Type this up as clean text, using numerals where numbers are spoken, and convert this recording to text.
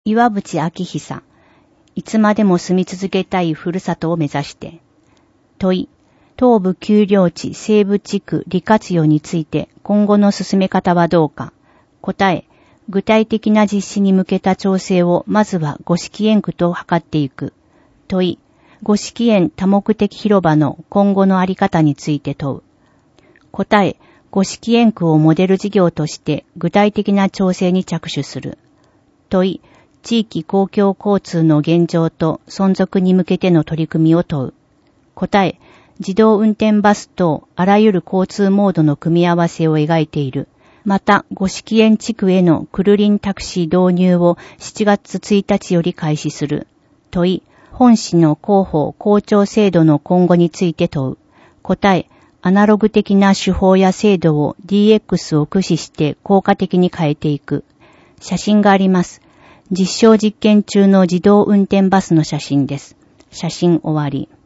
岩渕明久、いつまでも住み続けたいふるさとを目指して。問い、東部丘陵地西部地区利活用について今後の進め方はどうか。答え、具体的な実施に向けた調整をまずは五色園区と図っていく。問い、五色園多目的広場の今後のあり方について問う。答え、五色園区をモデル事業として具体的な調整に着手する。問い、地域公共交通の現状と存続に向けての取り組みを問う。答え、自動運転バス等あらゆる交通モードの組み合わせを描いている。また、五色園地区へのクルリンタクシー導入を7月1日より開始する。問い、本市の広報校長制度の今後について問う。答え、アナログ的な手法や制度を DX を駆使して効果的に変えていく。写真があります。実証実験中の自動運転バスの写真です。写真終わり。